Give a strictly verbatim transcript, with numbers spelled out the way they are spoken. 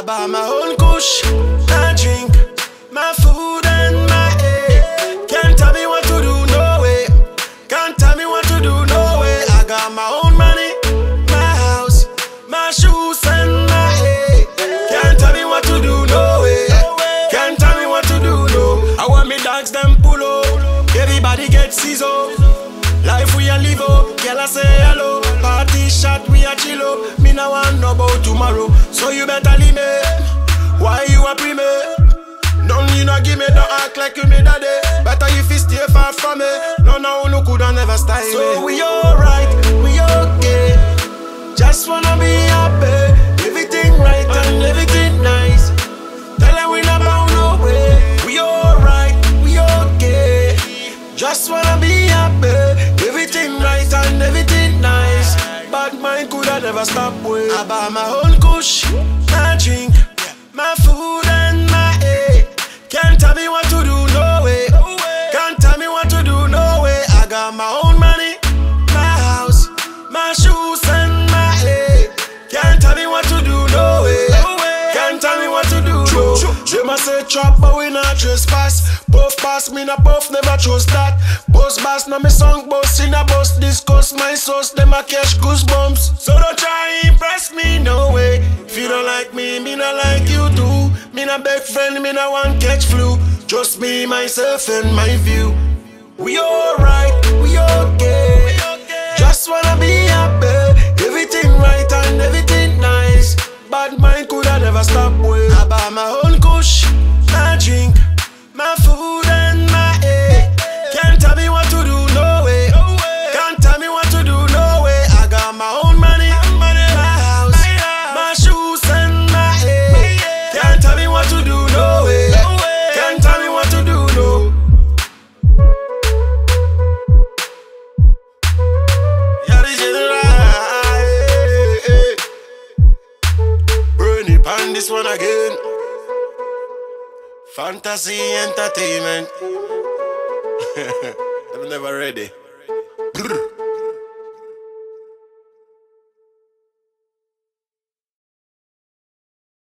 buy my own kush, I drink my food and my air. Can't tell me what to do, no way. Can't tell me what to do, no way. I got my own money, my house, my shoes and my air. Can't tell me what to do, no way. Can't tell me what to do, no. I want me dogs them pull up, everybody get sizzle. Life we a live up, girl I say hello. Party shot we a chill up. Me no want know about tomorrow, so you better leave me. Why you a pre me? None you no give me, don't act like you me daddy. Better if you stay far from me. No no no coulda never style me. So we alright, we okay. Just wanna be happy. Everything right and everything nice. Tell them we not bound no way. We alright, we okay. Just wanna be happy. Everything right and everything nice. Bad mind coulda never stop way. I buy my own kush, my drink, my food and my air. Can't tell me what to do, no way. Can't tell me what to do, no way. I got my own money, my house, my shoes and my air. Can't tell me what to do, no way. Can't tell me what to do, no. They must say chop, but we not trespass. Puff pass, me na puff, never trust that. Boss bass, na me song boss, in a boss discuss my sauce, them a catch goosebumps. So don't try impress me, no way. If you don't like me, me not like you too. Me na beg friend, me na one catch flu. Just me, myself and my view. We alright, we okay. Just wanna be happy. Everything right and everything nice. Bad mind coulda never stop way. I buy my own kush, my drink, my food and my air. Can't tell me what to do, no way. Can't tell me what to do, no way. I got my own money, my house, my shoes and my air. Can't tell me what to do, no way. Can't tell me what to do, no. Yeah, this is right. Burn it on this one again. Fantasy entertainment. I'm never ready.